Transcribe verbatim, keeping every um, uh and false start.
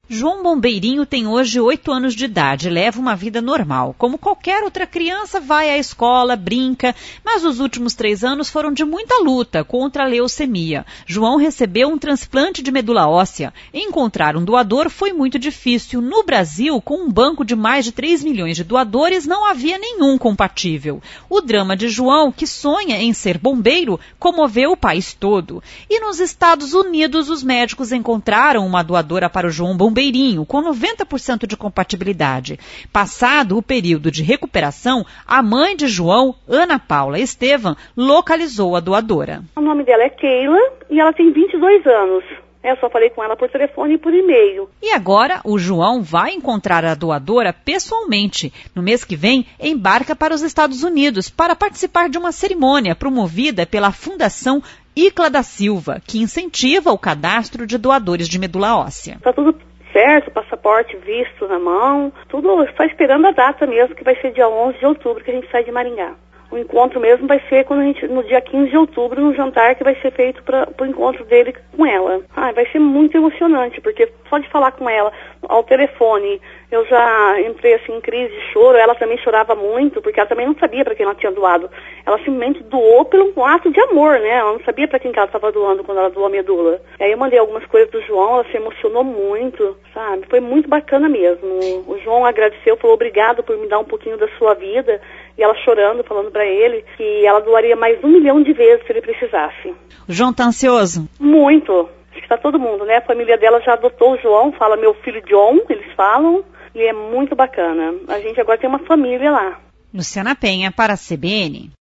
João Bombeirinho tem hoje oito anos de idade e leva uma vida normal. Como qualquer outra criança, vai à escola, brinca, mas os últimos três anos foram de muita luta contra a leucemia. João recebeu um transplante de medula óssea. Encontrar um doador foi muito difícil. No Brasil, com um banco de mais de três milhões de doadores, não havia nenhum compatível. O drama de João, que sonha em ser bombeiro, comoveu o país todo. E nos Estados Unidos, os médicos encontraram uma doadora para o João Bombeirinho. Bombeirinho, com noventa por cento de compatibilidade. Passado o período de recuperação, a mãe de João, Ana Paula Estevam, localizou a doadora. O nome dela é Keila e ela tem vinte e dois anos. Eu só falei com ela por telefone e por e-mail. E agora o João vai encontrar a doadora pessoalmente. No mês que vem, embarca para os Estados Unidos para participar de uma cerimônia promovida pela Fundação Icla da Silva, que incentiva o cadastro de doadores de medula óssea. Está tudo certo, passaporte, visto na mão, tudo só esperando a data mesmo, que vai ser dia onze de outubro que a gente sai de Maringá. O encontro mesmo vai ser quando a gente, no dia quinze de outubro, no jantar que vai ser feito para o encontro dele com ela. Ah, vai ser muito emocionante, porque só de falar com ela ao telefone, eu já entrei assim em crise de choro. Ela também chorava muito, porque ela também não sabia para quem ela tinha doado. Ela simplesmente doou pelo um ato de amor, né? Ela não sabia para quem que ela estava doando quando ela doou a medula. E aí eu mandei algumas coisas do João, ela se emocionou muito, sabe? Foi muito bacana mesmo. O João agradeceu, falou obrigado por me dar um pouquinho da sua vida. E ela chorando, falando para ele que ela doaria mais um milhão de vezes se ele precisasse. O João tá ansioso? Muito. Acho que tá todo mundo, né? A família dela já adotou o João, fala meu filho John, eles falam. E é muito bacana. A gente agora tem uma família lá. Luciana Penha, para a C B N.